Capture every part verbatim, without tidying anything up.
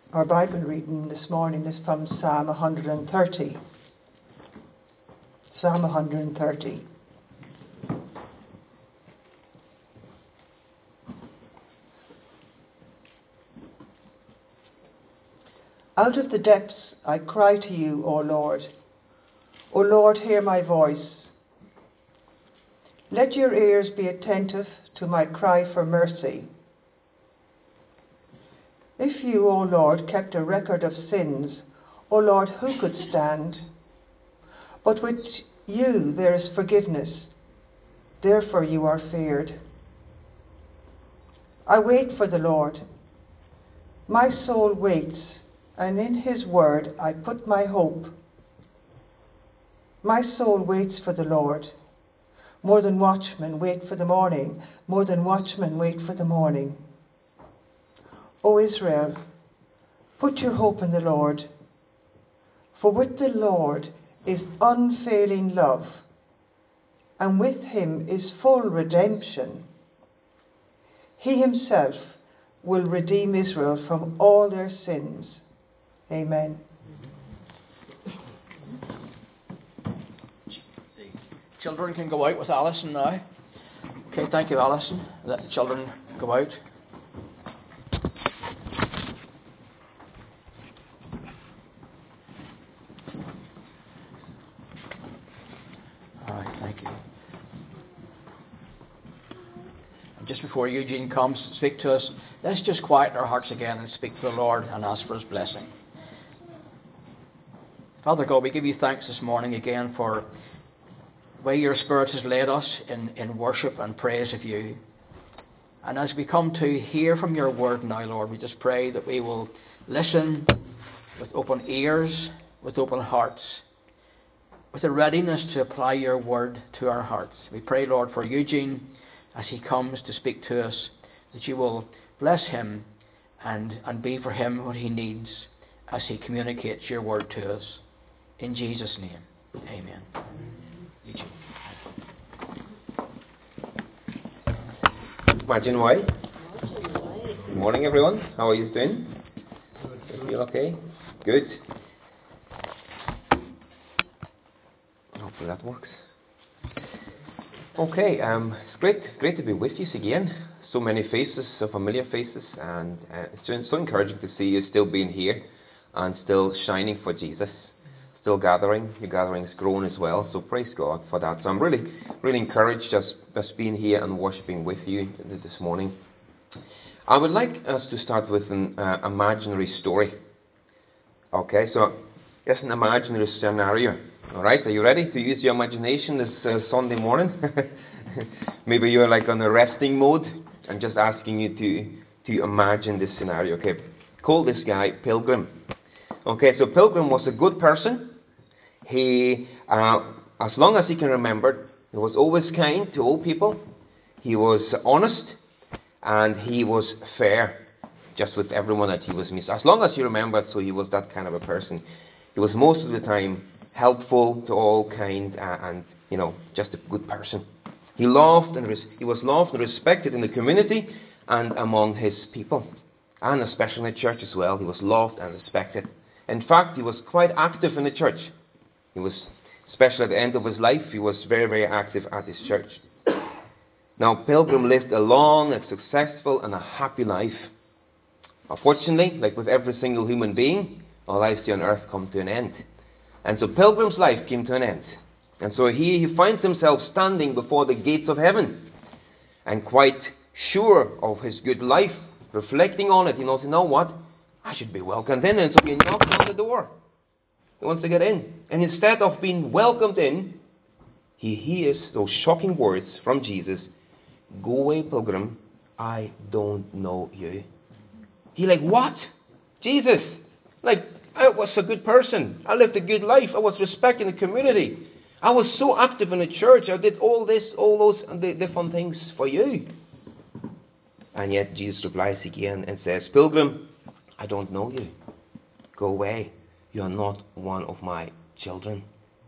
Our Bible reading this morning is from Psalm one hundred thirty. Psalm one hundred thirty. Out of the depths I cry to you, O Lord. O Lord, hear my voice. Let your ears be attentive to my cry for mercy. If you, O Lord, kept a record of sins, O Lord, who could stand? But with you there is forgiveness, therefore you are feared. I wait for the Lord. My soul waits, and in his word I put my hope. My soul waits for the Lord. More than watchmen wait for the morning, more than watchmen wait for the morning. O Israel, put your hope in the Lord, for with the Lord is unfailing love, and with him is full redemption. He himself will redeem Israel from all their sins. Amen. Children can go out with Alison now. Okay, thank you, Alison. Let the children go out. Just before Eugene comes to speak to us, let's just quieten our hearts again and speak to the Lord and ask for his blessing. Father God, we give you thanks this morning again for the way your Spirit has led us in, in worship and praise of you. And as we come to hear from your word now, Lord, we just pray that we will listen with open ears, with open hearts, with a readiness to apply your word to our hearts. We pray, Lord, for Eugene, as he comes to speak to us, that you will bless him and, and be for him what he needs as he communicates your word to us. In Jesus' name, amen. Martin White. Good morning, everyone. How are you doing? You feel okay? Good. Hopefully that works. Okay, um, it's great, great to be with you again. So many faces, so familiar faces, and uh, it's so encouraging to see you still being here and still shining for Jesus, still gathering. Your gathering has grown as well, so praise God for that. So I'm really, really encouraged just, just being here and worshiping with you this morning. I would like us to start with an uh, imaginary story. Okay, so here's an imaginary scenario. All right, are you ready to use your imagination this uh, Sunday morning? Maybe you're like on a resting mode. I'm just asking you to to imagine this scenario. Okay, call this guy Pilgrim. Okay, so Pilgrim was a good person. He, uh, as long as he can remember, he was always kind to all people. He was honest, and he was fair, just with everyone that he was meeting. As long as he remembered, so he was that kind of a person. He was most of the time helpful to all kind, uh, and you know, just a good person. He loved and res- he was loved and respected in the community and among his people, and especially in the church as well. He was loved and respected. In fact, he was quite active in the church. He was, especially at the end of his life, he was very, very active at his church. Now, Pilgrim lived a long and successful and a happy life. Unfortunately, like with every single human being, our lives here on earth come to an end. And so Pilgrim's life came to an end. And so he, he finds himself standing before the gates of heaven. And quite sure of his good life, reflecting on it, he knows, you know what? I should be welcomed in. And so he knocks on the door. He wants to get in. And instead of being welcomed in, he hears those shocking words from Jesus. Go away, Pilgrim. I don't know you. He like, what? Jesus? Like, I was a good person. I lived a good life. I was respected in the community. I was so active in the church. I did all this, all those and the different things for you. And yet Jesus replies again and says, Pilgrim, I don't know you. Go away. You are not one of my children.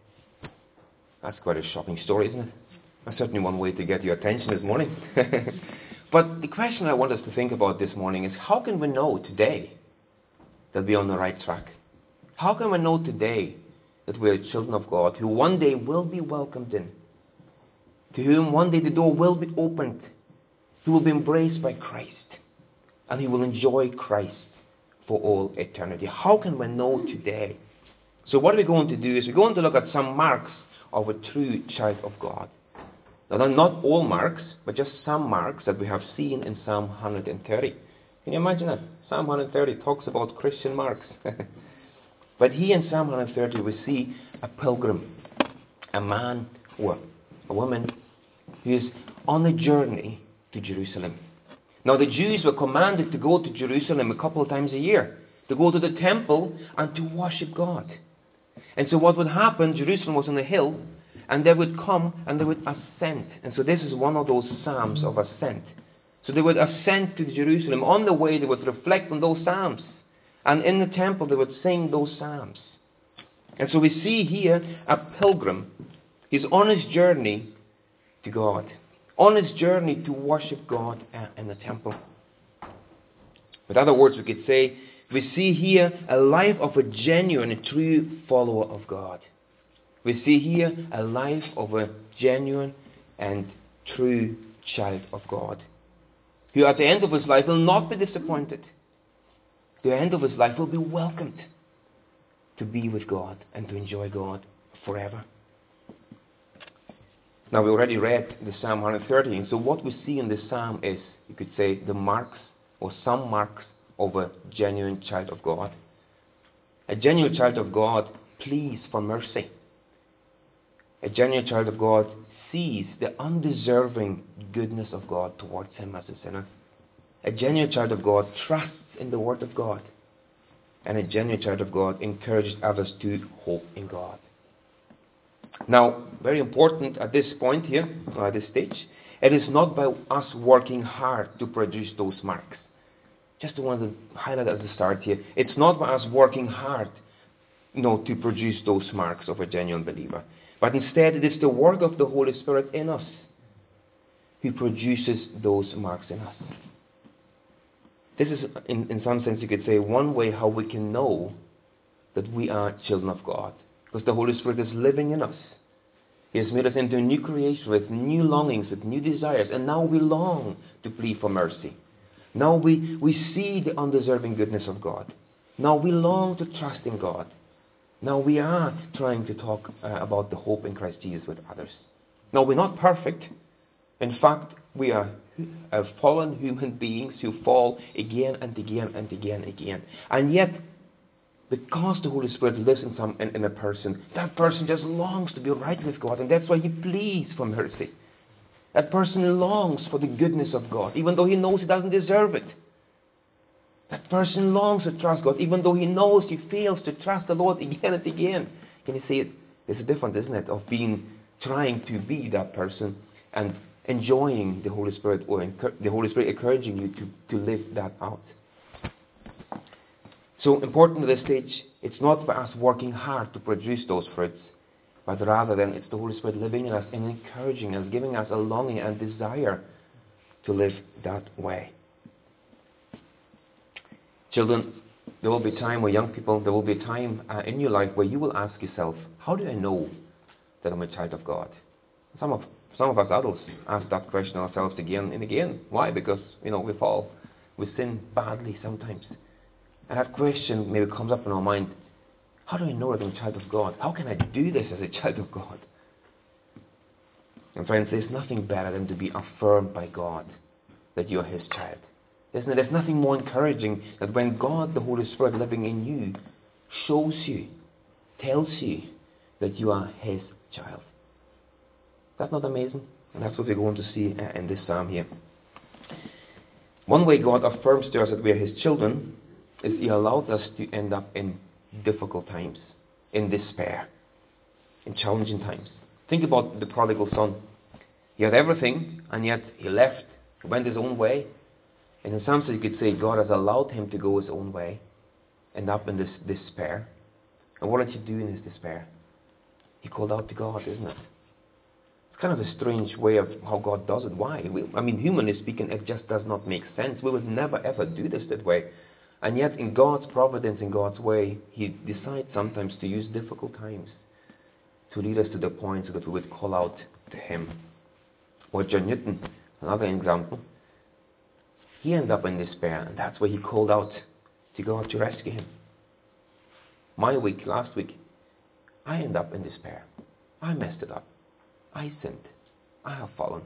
That's quite a shocking story, isn't it? That's certainly one way to get your attention this morning. But the question I want us to think about this morning is, how can we know today that we're on the right track? How can we know today that we're children of God, who one day will be welcomed in, to whom one day the door will be opened, who will be embraced by Christ, and who will enjoy Christ for all eternity? How can we know today? So what we're going to do is we're going to look at some marks of a true child of God. Now, not all marks, but just some marks that we have seen in Psalm one thirty. Can you imagine that? Psalm one thirty talks about Christian marks. But here in Psalm one thirty we see a pilgrim, a man or a woman who is on a journey to Jerusalem. Now the Jews were commanded to go to Jerusalem a couple of times a year, to go to the temple and to worship God. And so what would happen, Jerusalem was on a hill, and they would come and they would ascend. And so this is one of those psalms of ascent. So they would ascend to Jerusalem. On the way they would reflect on those psalms. And in the temple they would sing those psalms. And so we see here a pilgrim. He's on his journey to God. On his journey to worship God in the temple. With other words, we could say, we see here a life of a genuine and true follower of God. We see here a life of a genuine and true child of God, who at the end of his life will not be disappointed. At the end of his life will be welcomed to be with God and to enjoy God forever. Now we already read the Psalm one thirty, and so what we see in this psalm is, you could say, the marks or some marks of a genuine child of God. A genuine child of God pleads for mercy. A genuine child of God sees the undeserving goodness of God towards him as a sinner. A genuine child of God trusts in the Word of God. And a genuine child of God encourages others to hope in God. Now, very important at this point here, or at this stage, it is not by us working hard to produce those marks. Just want to highlight at the start here. It's not by us working hard, you know, to produce those marks of a genuine believer. But instead, it is the work of the Holy Spirit in us who produces those marks in us. This is, in, in some sense, you could say, one way how we can know that we are children of God. Because the Holy Spirit is living in us. He has made us into a new creation with new longings, with new desires. And now we long to plead for mercy. Now we, we see the undeserving goodness of God. Now we long to trust in God. Now we are trying to talk uh, about the hope in Christ Jesus with others. Now we're not perfect. In fact, we are uh, fallen human beings who fall again and again and again and again. And yet, because the Holy Spirit lives in, some, in, in a person, that person just longs to be right with God. And that's why he pleads for mercy. That person longs for the goodness of God, even though he knows he doesn't deserve it. That person longs to trust God, even though he knows he fails to trust the Lord again and again. Can you see it? There's a difference, isn't it, of being, trying to be that person and enjoying the Holy Spirit, or encu- the Holy Spirit encouraging you to, to live that out. So important at this stage, it's not for us working hard to produce those fruits, but rather than it's the Holy Spirit living in us and encouraging us, giving us a longing and desire to live that way. Children, there will be time, or young people, there will be a time uh, in your life where you will ask yourself, how do I know that I'm a child of God? Some of some of us adults ask that question ourselves again and again. Why? Because, you know, we fall. We sin badly sometimes. And that question maybe comes up in our mind, how do I know that I'm a child of God? How can I do this as a child of God? And friends, there's nothing better than to be affirmed by God that you are His child. Isn't it? There's nothing more encouraging that when God, the Holy Spirit living in you, shows you, tells you that you are His child. Is that not amazing? And that's what we're going to see in this psalm here. One way God affirms to us that we are His children is He allowed us to end up in difficult times, in despair, in challenging times. Think about the prodigal son. He had everything, and yet he left, he went his own way. And in some sense you could say God has allowed him to go his own way, end up in this despair. And what did he do in his despair? He called out to God, isn't it? It's kind of a strange way of how God does it. Why? We, I mean, humanly speaking, it just does not make sense. We would never ever do this that way. And yet in God's providence, in God's way, He decides sometimes to use difficult times to lead us to the point so that we would call out to Him. Or John Newton, another example, he ended up in despair, and that's why he called out to God to rescue him. My week, last week, I ended up in despair. I messed it up. I sinned. I have fallen.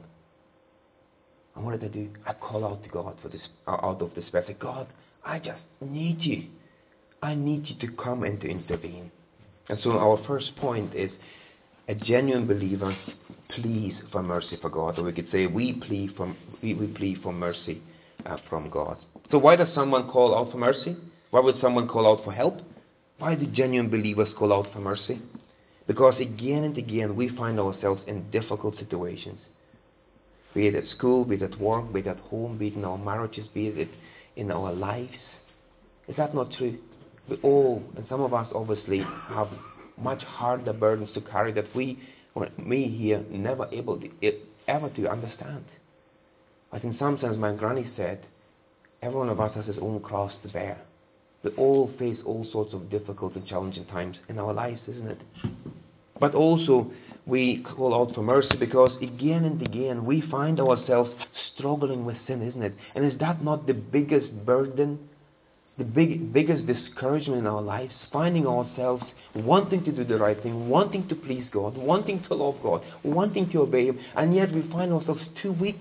And what did I do? I called out to God for this, out of despair. I said, God, I just need you. I need you to come and to intervene. And so our first point is a genuine believer pleads for mercy for God. Or we could say we plead for, we, we plead for mercy uh, from God. So why does someone call out for mercy? Why would someone call out for help? Why do genuine believers call out for mercy? Because again and again we find ourselves in difficult situations. Be it at school, be it at work, be it at home, be it in our marriages, be it in our lives. Is that not true? We all, and some of us obviously, have much harder burdens to carry that we, or me here, never able to, ever to understand. But in some sense, my granny said, every one of us has his own cross to bear. We all face all sorts of difficult and challenging times in our lives, isn't it? But also, we call out for mercy because again and again we find ourselves struggling with sin, isn't it? And is that not the biggest burden, the big, biggest discouragement in our lives? Finding ourselves wanting to do the right thing, wanting to please God, wanting to love God, wanting to obey Him, and yet we find ourselves too weak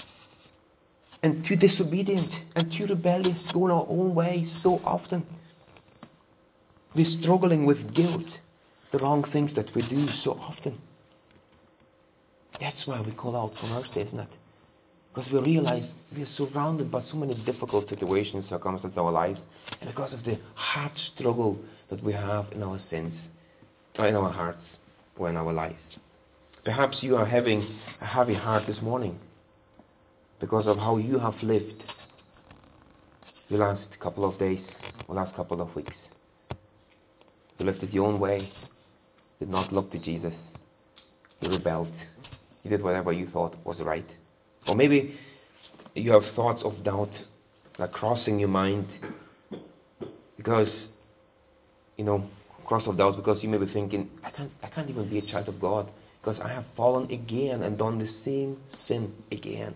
and too disobedient and too rebellious, going our own way so often. We're struggling with guilt, the wrong things that we do so often. That's why we call out for mercy, isn't it? Because we realize we are surrounded by so many difficult situations, circumstances in our lives, and because of the hard struggle that we have in our sins, or in our hearts, or in our lives. Perhaps you are having a heavy heart this morning because of how you have lived the last couple of days, or last couple of weeks. You lived it your own way, did not look to Jesus, you rebelled, you did whatever you thought was right. Or maybe you have thoughts of doubt like crossing your mind because, you know, cross of doubt because you may be thinking, I can't, I can't even be a child of God because I have fallen again and done the same sin again.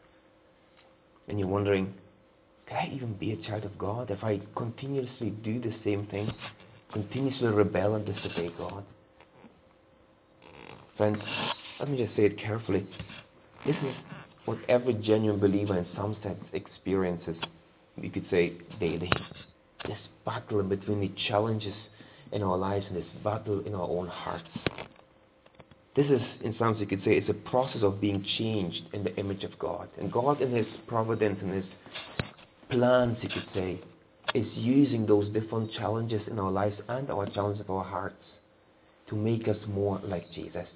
And you're wondering, can I even be a child of God if I continuously do the same thing, continuously rebel and disobey God? Friends, let me just say it carefully. This is what every genuine believer in some sense experiences, we could say, daily. This battle in between the challenges in our lives and this battle in our own hearts. This is, in some sense, you could say, it's a process of being changed in the image of God. And God, in His providence and His plans, you could say, is using those different challenges in our lives and our challenges of our hearts to make us more like Jesus.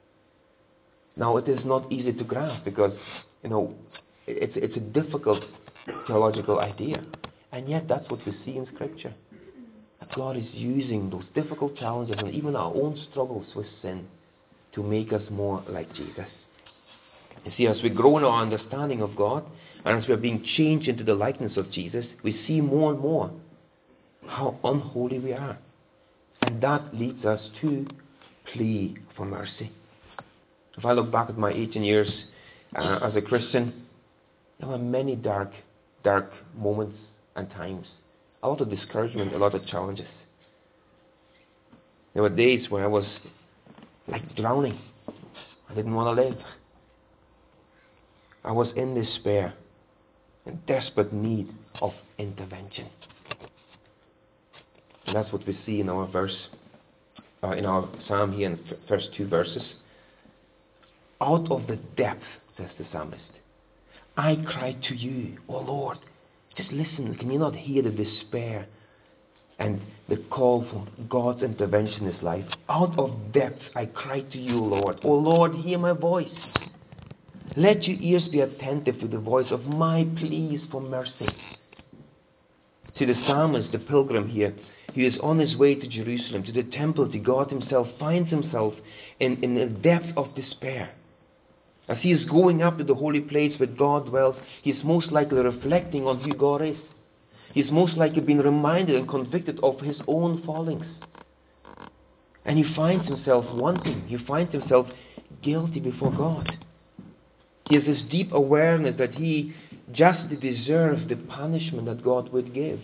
Now, it is not easy to grasp because, you know, it's, it's a difficult theological idea. And yet that's what we see in Scripture. That God is using those difficult challenges and even our own struggles with sin to make us more like Jesus. You see, as we grow in our understanding of God and as we are being changed into the likeness of Jesus, we see more and more how unholy we are. And that leads us to plea for mercy. If I look back at my eighteen years uh, as a Christian, there were many dark, dark moments and times. A lot of discouragement, a lot of challenges. There were days where I was like drowning. I didn't want to live. I was in despair, in desperate need of intervention. And that's what we see in our verse, uh, in our psalm here in the first two verses. Out of the depth, says the psalmist, I cried to you, O Lord. Just listen, can you not hear the despair and the call for God's intervention in his life? Out of depth I cried to you, Lord. O Lord, hear my voice. Let your ears be attentive to the voice of my pleas for mercy. See, the psalmist, the pilgrim here, he is on his way to Jerusalem, to the temple, to God himself, finds himself in, in a depth of despair. As he is going up to the holy place where God dwells, he is most likely reflecting on who God is. He's most likely been reminded and convicted of his own fallings. And he finds himself wanting, he finds himself guilty before God. He has this deep awareness that he justly deserves the punishment that God would give.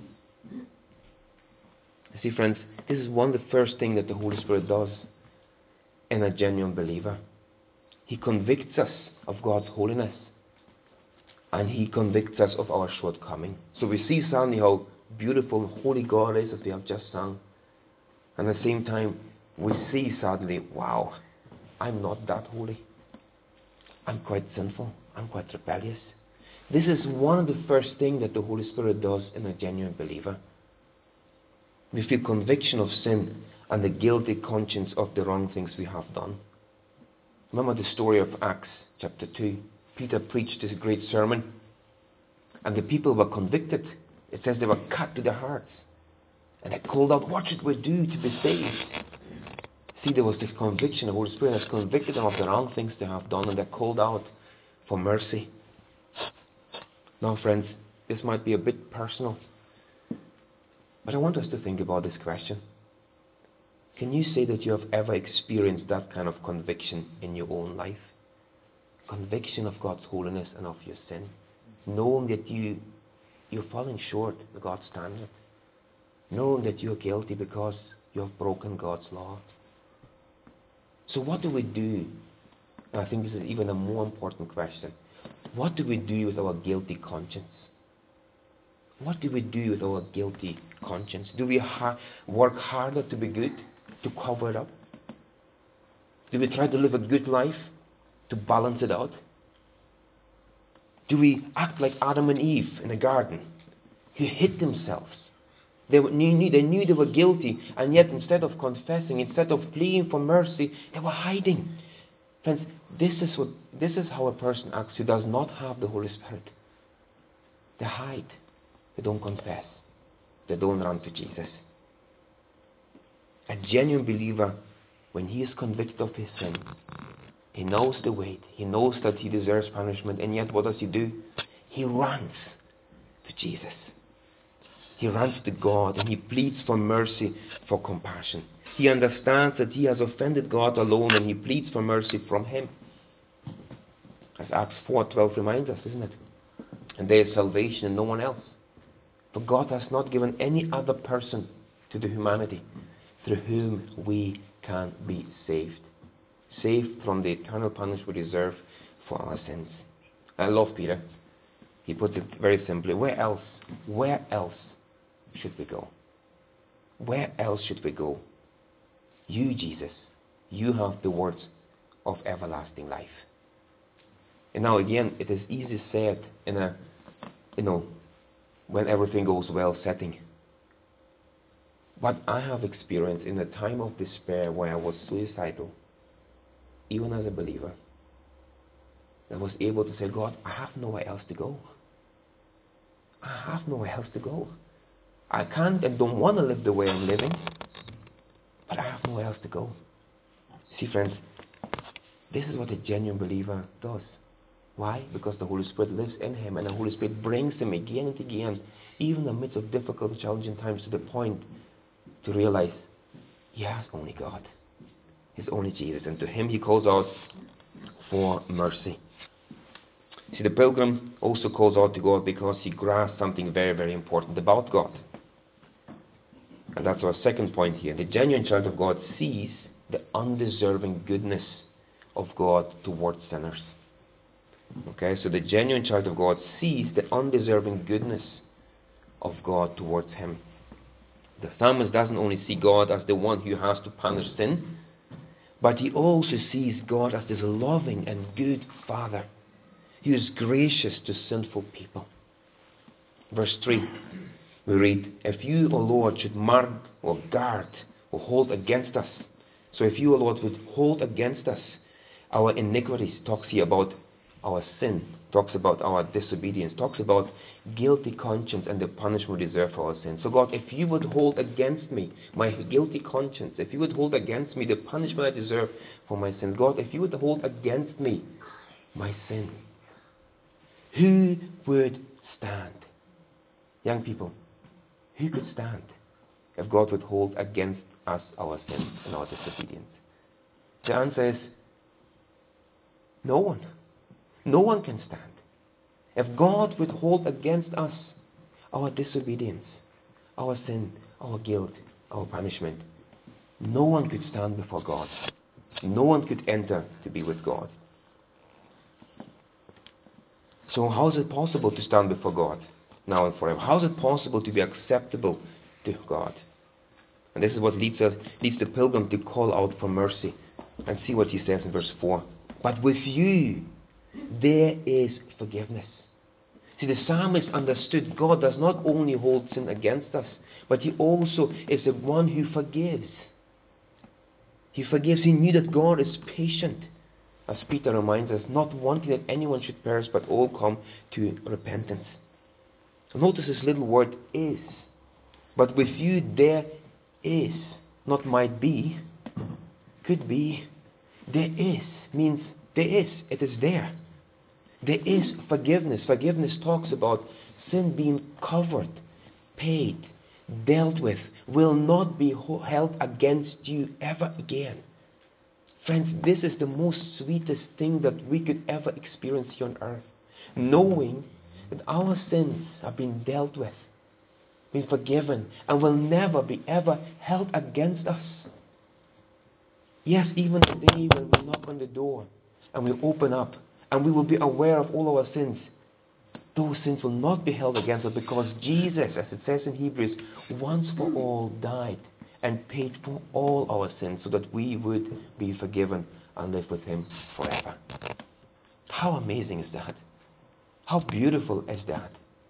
You see, friends, this is one of the first things that the Holy Spirit does in a genuine believer. He convicts us of God's holiness. And he convicts us of our shortcoming. So we see suddenly how beautiful holy God is, as we have just sung. And at the same time, we see suddenly, wow, I'm not that holy. I'm quite sinful. I'm quite rebellious. This is one of the first things that the Holy Spirit does in a genuine believer. We feel conviction of sin and the guilty conscience of the wrong things we have done. Remember the story of Acts chapter two. Peter preached this great sermon, and the people were convicted. It says they were cut to their hearts. And they called out, what should we do to be saved? See, there was this conviction. The Holy Spirit has convicted them of the wrong things they have done, and they called out for mercy. Now, friends, this might be a bit personal, but I want us to think about this question. Can you say that you have ever experienced that kind of conviction in your own life? Conviction of God's holiness and of your sin. Knowing that you, you're falling short of God's standard. Knowing that you're guilty because you have broken God's law. So what do we do? And I think this is even a more important question. What do we do with our guilty conscience? What do we do with our guilty conscience? Do we ha- work harder to be good, to cover it up? Do we try to live a good life to balance it out? Do we act like Adam and Eve in the garden, who hid themselves? They knew, they knew they were guilty, and yet instead of confessing, instead of pleading for mercy, they were hiding. Friends, this is what this is how a person acts who does not have the Holy Spirit. They hide. They don't confess. They don't run to Jesus. A genuine believer, when he is convicted of his sin, he knows the weight. He knows that he deserves punishment, and yet what does he do? He runs to Jesus. He runs to God, and he pleads for mercy, for compassion. He understands that he has offended God alone, and he pleads for mercy from him. As Acts four twelve reminds us, isn't it? And there is salvation in no one else. For God has not given any other person to the humanity through whom we can be saved. Saved from the eternal punishment we deserve for our sins. I love Peter. He puts it very simply. Where else? Where else should we go? Where else should we go? You, Jesus, you have the words of everlasting life. And now again, it is easy said in a, you know, when everything goes well setting. But I have experienced in a time of despair where I was suicidal, even as a believer, I was able to say, God, I have nowhere else to go. I have nowhere else to go. I can't and don't want to live the way I'm living, but I have nowhere else to go. See, friends, this is what a genuine believer does. Why? Because the Holy Spirit lives in him, and the Holy Spirit brings him again and again, even in the midst of difficult and challenging times, to the point to realize he has only God. His only Jesus. And to him he calls out for mercy. See, the pilgrim also calls out to God because he grasps something very, very important about God. And that's our second point here. The genuine child of God sees the undeserving goodness of God towards sinners. Okay, so the genuine child of God sees the undeserving goodness of God towards him. The psalmist doesn't only see God as the one who has to punish sin, but he also sees God as this loving and good Father who is gracious to sinful people. Verse three, we read, if you, O Lord, should mark or guard or hold against us. So if you, O Lord, would hold against us our iniquities, talks here about our sin, talks about our disobedience, talks about guilty conscience and the punishment we deserve for our sin. So God, if you would hold against me my guilty conscience, if you would hold against me the punishment I deserve for my sin, God, if you would hold against me my sin, who would stand? Young people, who could stand if God would hold against us our sins and our disobedience? The answer is no one. No one can stand. If God would hold against us our disobedience, our sin, our guilt, our punishment, no one could stand before God. No one could enter to be with God. So how is it possible to stand before God now and forever? How is it possible to be acceptable to God? And this is what leads us, leads the pilgrim to call out for mercy. And see what he says in verse four. But with you there is forgiveness. See, the psalmist understood God does not only hold sin against us, but he also is the one who forgives. He forgives. He knew that God is patient. As Peter reminds us, not wanting that anyone should perish, but all come to repentance. Notice this little word is. But with you there is. Not might be. Could be. There is. Means there is. It is there. There is forgiveness. Forgiveness talks about sin being covered, paid, dealt with, will not be held against you ever again. Friends, this is the most sweetest thing that we could ever experience here on earth. Knowing that our sins have been dealt with, been forgiven, and will never be ever held against us. Yes, even the day when we knock on the door and we open up and we will be aware of all our sins, those sins will not be held against us because Jesus, as it says in Hebrews, once for all died and paid for all our sins so that we would be forgiven and live with Him forever. How amazing is that? How beautiful is that?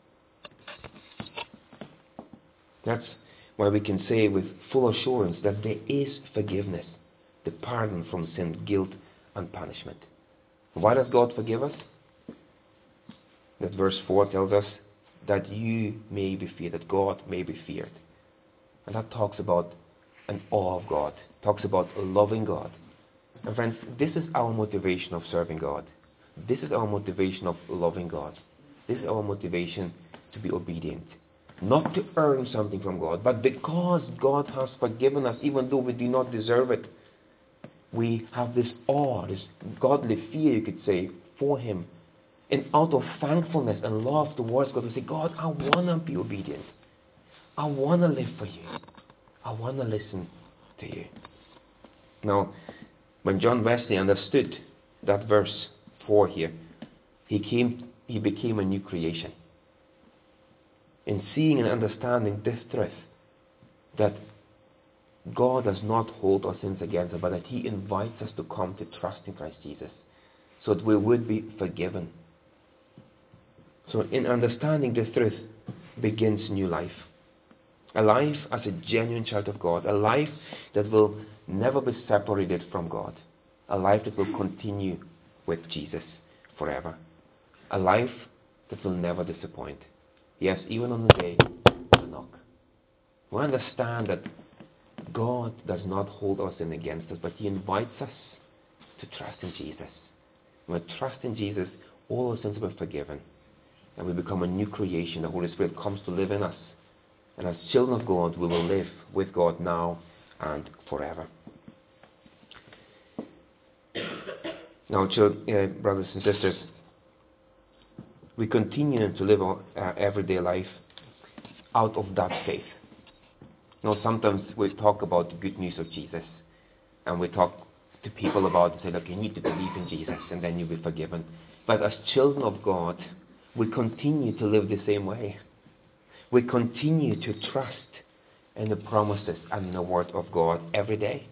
That's why we can say with full assurance that there is forgiveness, the pardon from sin, guilt, and punishment. Why does God forgive us? That verse four tells us that you may be feared, that God may be feared. And that talks about an awe of God, talks about a loving God. And friends, this is our motivation of serving God. This is our motivation of loving God. This is our motivation to be obedient. Not to earn something from God, but because God has forgiven us, even though we do not deserve it, we have this awe, this godly fear, you could say, for Him. And out of thankfulness and love towards God, we say, God, I want to be obedient. I want to live for you. I want to listen to you. Now, when John Wesley understood that verse four here, he came, he became a new creation. In seeing and understanding this truth, that God does not hold our sins against us, but that He invites us to come to trust in Christ Jesus, so that we would be forgiven. So in understanding this truth begins new life. A life as a genuine child of God. A life that will never be separated from God. A life that will continue with Jesus forever. A life that will never disappoint. Yes, even on the day of the knock. We understand that God does not hold our sin against us, but He invites us to trust in Jesus. When we trust in Jesus, all our sins will be forgiven. And we become a new creation. The Holy Spirit comes to live in us. And as children of God, we will live with God now and forever. Now, children, uh, brothers and sisters, we continue to live our uh, everyday life out of that faith. You know, sometimes we talk about the good news of Jesus, and we talk to people about it and say, look, you need to believe in Jesus, and then you'll be forgiven. But as children of God, we continue to live the same way. We continue to trust in the promises and in the Word of God every day.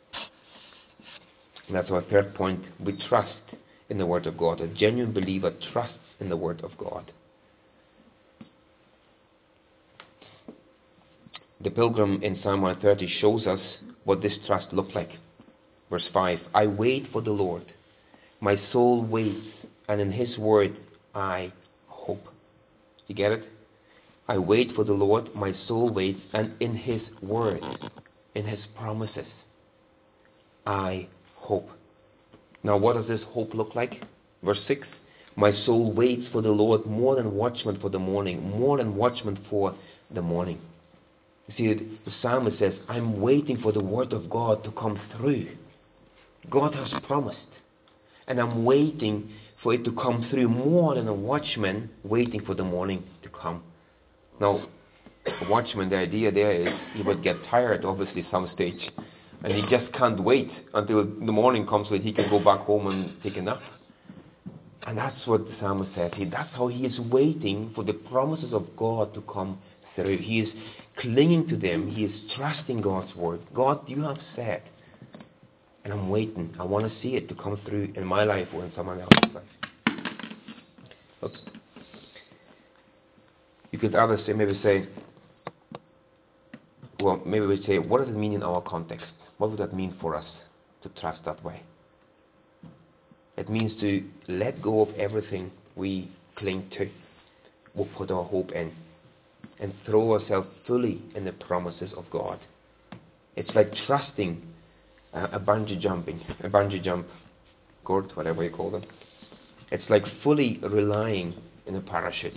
And that's our third point. We trust in the Word of God. A genuine believer trusts in the Word of God. The pilgrim in Psalm one thirty shows us what this trust looks like. Verse five, I wait for the Lord. My soul waits, and in His Word I hope. You get it? I wait for the Lord, my soul waits, and in His Word, in His promises, I hope. Now what does this hope look like? Verse six, My soul waits for the Lord more than watchmen for the morning, more than watchmen for the morning. You see, the psalmist says, I'm waiting for the word of God to come through. God has promised. And I'm waiting for it to come through more than a watchman waiting for the morning to come. Now, a watchman, the idea there is he would get tired, obviously, some stage. And he just can't wait until the morning comes so that he can go back home and take a nap. And that's what the psalmist says. He, that's how he is waiting for the promises of God to come through. He is clinging to them. He is trusting God's word. God, you have said. And I'm waiting. I want to see it to come through in my life or in someone else's life. Oops. You could either say, maybe say, well, maybe we say, what does it mean in our context? What would that mean for us to trust that way? It means to let go of everything we cling to, we put our hope in, and throw ourselves fully in the promises of God. It's like trusting uh, a bungee jumping, a bungee jump cord, whatever you call them. It's like fully relying in a parachute.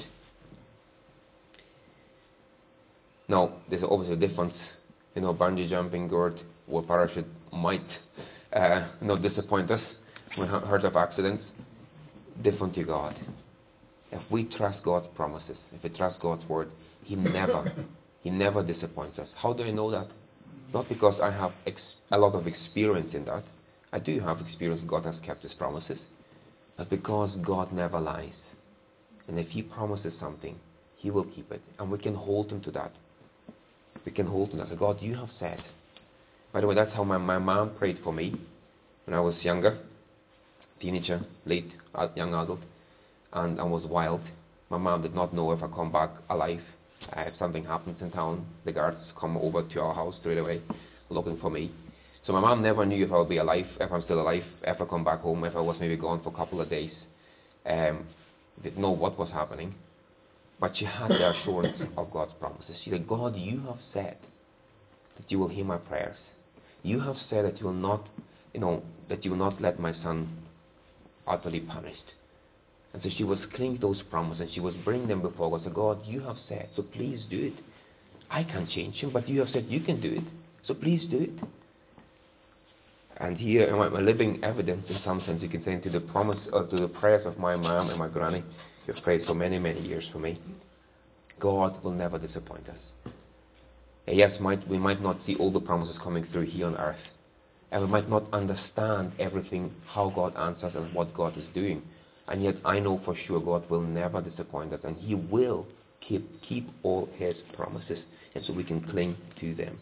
Now, there's obviously a difference. You know, bungee jumping cord or parachute might uh, not disappoint us. We have heard of accidents. Different to God. If we trust God's promises, if we trust God's word, He never, He never disappoints us. How do I know that? Not because I have ex- a lot of experience in that. I do have experience God has kept His promises. But because God never lies. And if He promises something, He will keep it. And we can hold Him to that. We can hold Him to that. God, you have said. By the way, that's how my, my mom prayed for me when I was younger. Teenager, late, young adult. And I was wild. My mom did not know if I come back alive. Uh, if something happens in town, the guards come over to our house straight away looking for me. So my mom never knew if I would be alive, if I'm still alive, if I come back home, if I was maybe gone for a couple of days. Um, didn't know what was happening. But she had the assurance of God's promises. She said, God, you have said that you will hear my prayers. You have said that you will not, you know, that you will not let my son utterly punished. And so she was clinging to those promises, and she was bringing them before God. So God, you have said, so please do it. I can't change him, but you have said you can do it. So please do it. And here, my, my living evidence, in some sense, you can say, to the promise, or to the prayers of my mom and my granny, who have prayed for many, many years for me. God will never disappoint us. And yes, might, we might not see all the promises coming through here on earth. And we might not understand everything, how God answers and what God is doing. And yet I know for sure God will never disappoint us. And He will keep, keep all His promises. And so we can cling to them.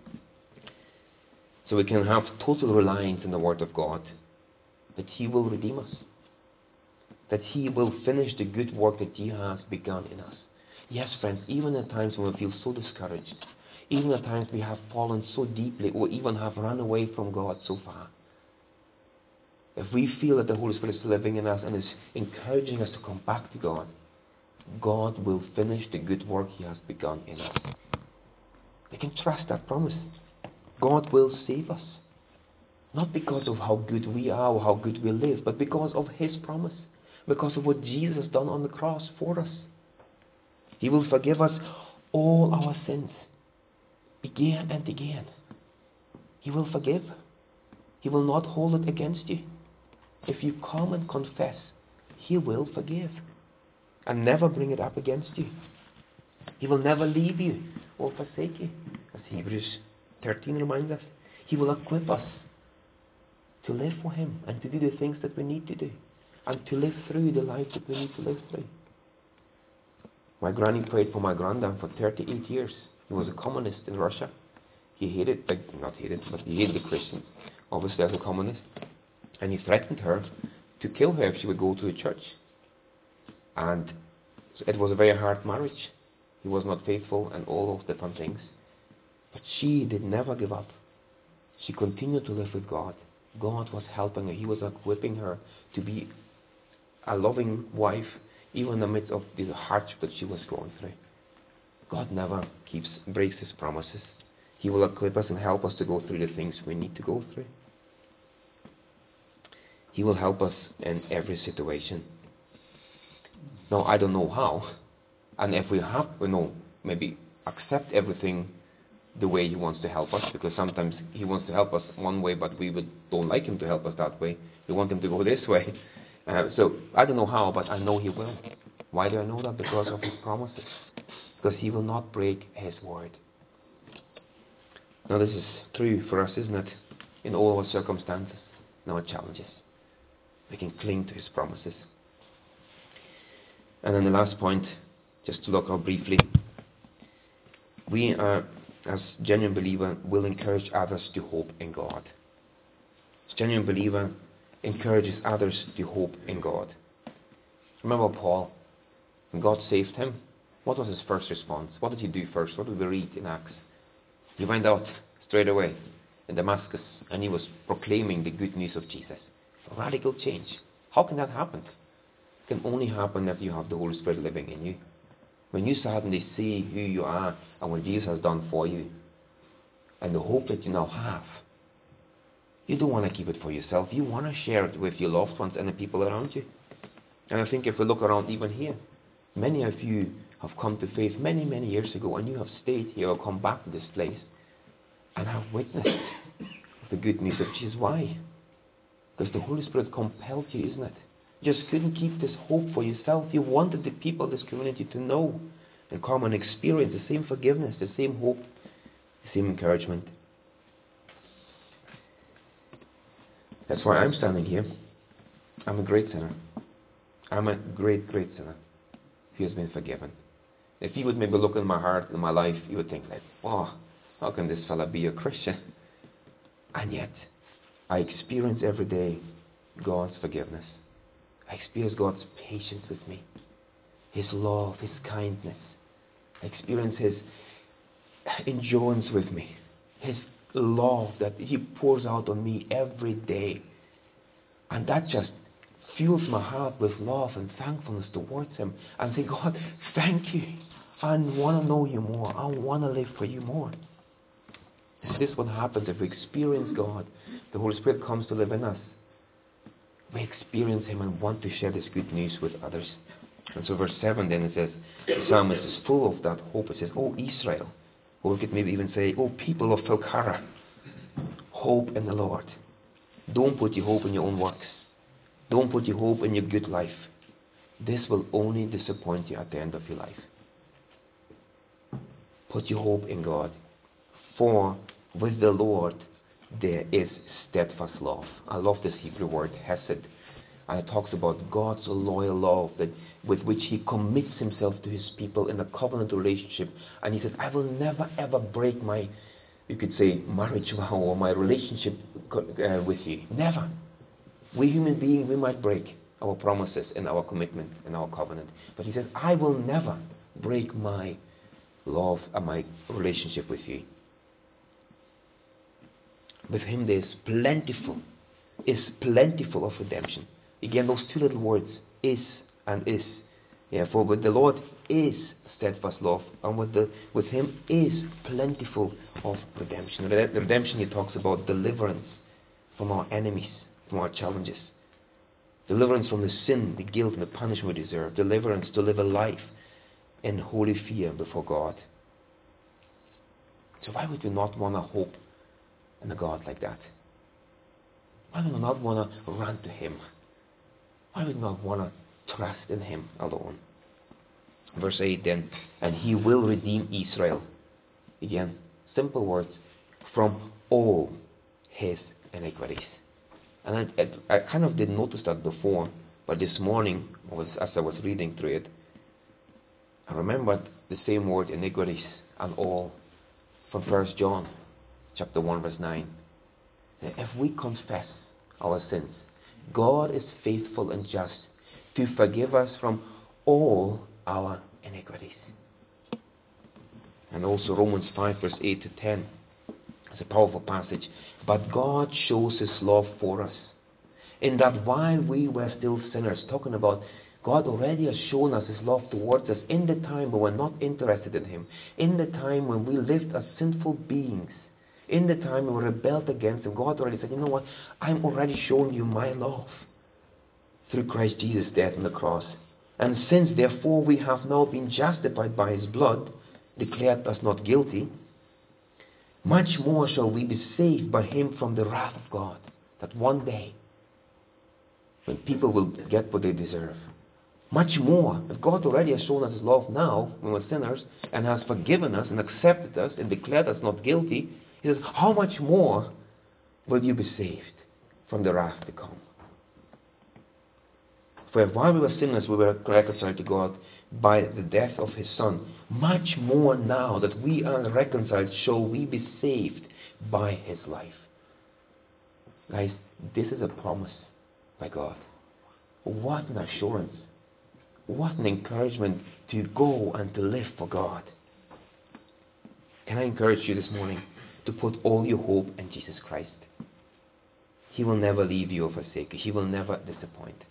So we can have total reliance in the Word of God. That He will redeem us. That He will finish the good work that He has begun in us. Yes, friends, even at times when we feel so discouraged, even at times we have fallen so deeply, or even have run away from God so far, if we feel that the Holy Spirit is living in us and is encouraging us to come back to God, God will finish the good work He has begun in us. We can trust that promise. God will save us. Not because of how good we are or how good we live, but because of His promise. Because of what Jesus has done on the cross for us. He will forgive us all our sins. Again and again. He will forgive. He will not hold it against you. If you come and confess, He will forgive. And never bring it up against you. He will never leave you or forsake you. As Hebrews thirteen reminds us. He will equip us to live for Him and to do the things that we need to do. And to live through the life that we need to live through. My granny prayed for my granddad for thirty-eight years. He was a communist in Russia. He hated, like, not hated, but he hated the Christians, obviously as a communist. And he threatened her to kill her if she would go to the church. And so it was a very hard marriage. He was not faithful and all those different things. But she did never give up. She continued to live with God. God was helping her. He was equipping her to be a loving wife, even in the midst of the hardship that she was going through. God never keeps, breaks His promises. He will equip us and help us to go through the things we need to go through. He will help us in every situation. Now, I don't know how. And if we have, you know, maybe accept everything the way he wants to help us, because sometimes he wants to help us one way, but we would, don't like him to help us that way. We want him to go this way. Uh, so I don't know how, but I know he will. Why do I know that? Because of his promises. Because he will not break his word. Now this is true for us, isn't it? In all our circumstances, in our challenges. We can cling to his promises. And then the last point, just to look out briefly. We are, as genuine believer, will encourage others to hope in God. As genuine believer encourages others to hope in God. Remember Paul, when God saved him, what was his first response? What did he do first? What did we read in Acts? He went out straight away in Damascus and he was proclaiming the good news of Jesus. A radical change. How can that happen? It can only happen if you have the Holy Spirit living in you. When you suddenly see who you are and what Jesus has done for you and the hope that you now have, you don't want to keep it for yourself. You want to share it with your loved ones and the people around you. And I think if we look around even here, many of you have come to faith many, many years ago, and you have stayed here or come back to this place and have witnessed the good news of Jesus. Why? Because the Holy Spirit compelled you, isn't it? You just couldn't keep this hope for yourself. You wanted the people of this community to know and come and experience the same forgiveness, the same hope, the same encouragement. That's why I'm standing here. I'm a great sinner. I'm a great, great sinner who has been forgiven. If you would maybe look in my heart and my life, you would think like, oh, how can this fella be a Christian? And yet, I experience every day God's forgiveness. I experience God's patience with me. His love, His kindness. I experience His endurance with me. His love that He pours out on me every day. And that just fills my heart with love and thankfulness towards Him. And say, God, thank you. I want to know you more. I want to live for you more. This is what happens if we experience God. The Holy Spirit comes to live in us. We experience Him and want to share this good news with others. And so verse seven then it says, the psalmist is full of that hope. It says, O Israel. Or we could maybe even say, O people of Philcara, hope in the Lord. Don't put your hope in your own works. Don't put your hope in your good life. This will only disappoint you at the end of your life. Put your hope in God. For with the Lord there is steadfast love. I love this Hebrew word, hesed. And it talks about God's loyal love that with which He commits Himself to His people in a covenant relationship. And He says, I will never ever break my, you could say, marriage vow or my relationship uh, with you. Never. We human beings, we might break our promises and our commitment and our covenant. But He says, I will never break my love and my relationship with you. With Him there is plentiful, is plentiful of redemption. Again, those two little words, is and is. Yeah, for with the Lord is steadfast love, and with the with Him is plentiful of redemption. The redemption He talks about deliverance from our enemies, from our challenges. Deliverance from the sin, the guilt, and the punishment we deserve. Deliverance to live a life in holy fear before God. So why would we not want to hope in a God like that? Why would we not want to run to Him? Why would we not want to trust in Him alone? Verse eight then, and He will redeem Israel. Again, simple words, from all his iniquities. And I, I, I kind of didn't notice that before, but this morning, was, as I was reading through it, I remembered the same word, iniquities, and all, from First John chapter one, verse nine. If we confess our sins, God is faithful and just to forgive us from all our iniquities. And also Romans five, verse eight to ten. It's a powerful passage. But God shows His love for us, in that while we were still sinners, talking about God already has shown us His love towards us in the time when we're not interested in Him, in the time when we lived as sinful beings, in the time when we rebelled against Him. God already said, you know what, I'm already showing you my love through Christ Jesus' death on the cross. And since therefore we have now been justified by his blood, declared us not guilty, much more shall we be saved by him from the wrath of God. That one day, when people will get what they deserve, much more, if God already has shown us his love now, when we're sinners, and has forgiven us and accepted us and declared us not guilty, he says, how much more will you be saved from the wrath to come? For if while we were sinners we were reconciled to God by the death of his Son, much more now that we are reconciled shall we be saved by his life. Guys, this is a promise by God. What an assurance. What an encouragement to go and to live for God. Can I encourage you this morning to put all your hope in Jesus Christ? He will never leave you or forsake you. He will never disappoint.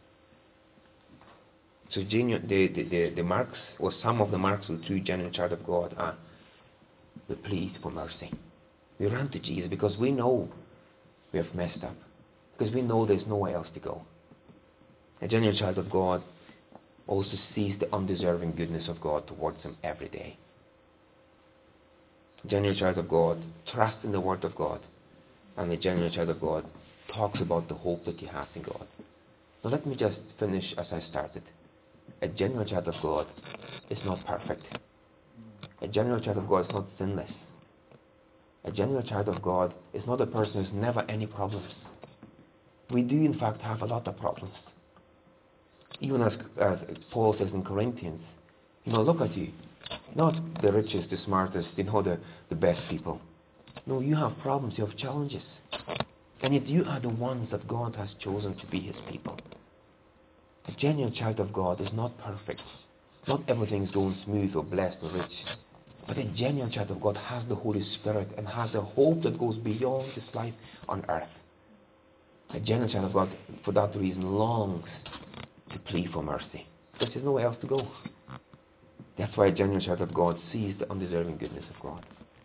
So genuine, the, the, the, the marks, or some of the marks of a true genuine child of God are we plead for mercy. We run to Jesus because we know we have messed up. Because we know there's nowhere else to go. A genuine child of God also sees the undeserving goodness of God towards him every day. A genuine child of God trusts in the Word of God. And a genuine child of God talks about the hope that he has in God. Now let me just finish as I started. A genuine child of God is not perfect. A genuine child of God is not sinless. A genuine child of God is not a person who has never any problems. We do in fact have a lot of problems. Even as, as Paul says in Corinthians, you know, look at you. Not the richest, the smartest, you know, the, the best people. No, you have problems, you have challenges. And yet you are the ones that God has chosen to be his people. A genuine child of God is not perfect. Not everything's going smooth or blessed or rich. But a genuine child of God has the Holy Spirit and has a hope that goes beyond this life on earth. A genuine child of God, for that reason, longs to plead for mercy. Because there's nowhere else to go. That's why a genuine child of God sees the undeserving goodness of God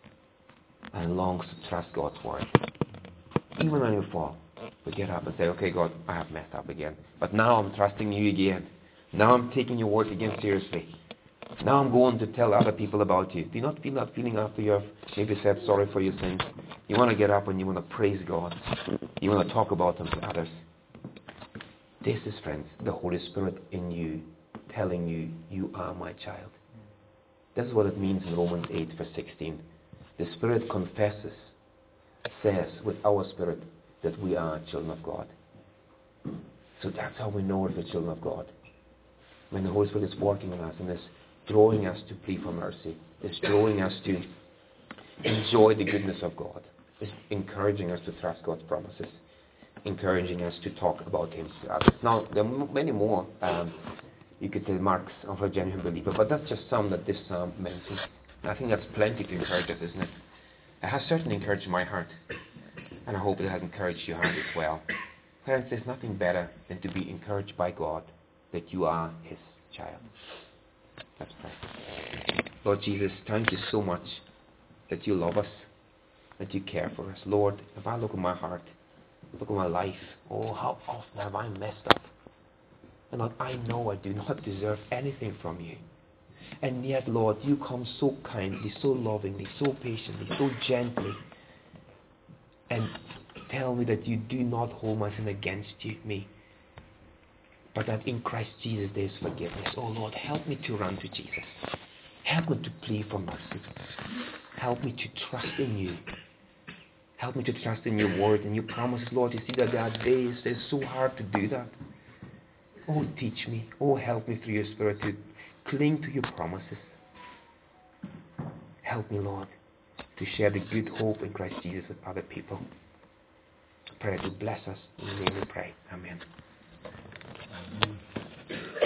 and longs to trust God's word. Even when we fall, we get up and say, okay, God, I have messed up again. But now I'm trusting you again. Now I'm taking your word again seriously. Now I'm going to tell other people about you. Do you not feel that feeling after you have maybe said sorry for your sins? You want to get up and you want to praise God. You want to talk about them to others. This is, friends, the Holy Spirit in you telling you, you are my child. This is what it means in Romans eight, verse sixteen. The Spirit confesses, says with our spirit, that we are children of God. So that's how we know we're the children of God. When the Holy Spirit is working on us and is drawing us to plead for mercy, is drawing us to enjoy the goodness of God, is encouraging us to trust God's promises, encouraging us to talk about him to others. Now, there are many more, um, you could say, marks of a genuine believer, but that's just some that this psalm mentions. I think that's plenty to encourage us, isn't it? It has certainly encouraged my heart. And I hope it has encouraged your heart as well. Parents, there's nothing better than to be encouraged by God that you are his child. Let's pray. Lord Jesus, thank you so much that you love us, that you care for us. Lord, if I look at my heart, look at my life, oh, how often have I messed up? And Lord, I know I do not deserve anything from you. And yet, Lord, you come so kindly, so lovingly, so patiently, so gently, and tell me that you do not hold my sin against you, me, but that in Christ Jesus there is forgiveness. Oh Lord, help me to run to Jesus. Help me to plead for mercy. Help me to trust in you. Help me to trust in your word and your promises, Lord. You see that there are days it's so hard to do that. Oh, teach me. Oh, help me through your Spirit to cling to your promises. Help me, Lord, to share the good hope in Christ Jesus with other people. I pray to bless us. In your name we pray. Amen.